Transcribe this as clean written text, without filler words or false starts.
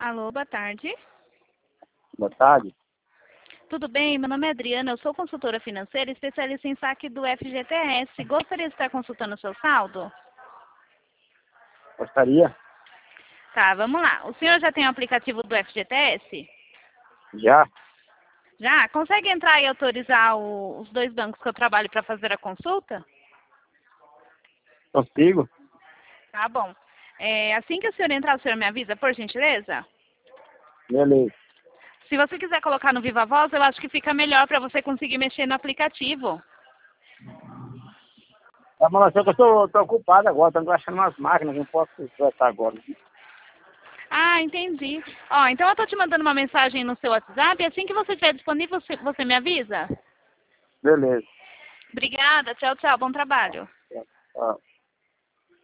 Alô, boa tarde. Boa tarde. Tudo bem? Meu nome é Adriana, eu sou consultora financeira e especialista em saque do FGTS. Gostaria de estar consultando o seu saldo? Gostaria? Tá, vamos lá. O senhor já tem o aplicativo do FGTS? Já? Já? Consegue entrar e autorizar os dois bancos que eu trabalho para fazer a consulta? Consigo? Tá bom. Assim que o senhor entrar, o senhor me avisa, por gentileza? Beleza. Se você quiser colocar no Viva Voz, eu acho que fica melhor para você conseguir mexer no aplicativo. Tá bom, só que eu tô ocupado agora, tô achando umas máquinas, não posso conversar agora. Ah, entendi. Ó, então eu tô te mandando uma mensagem no seu WhatsApp, e assim que você estiver disponível, você me avisa? Beleza. Obrigada, tchau, tchau, bom trabalho. Tá.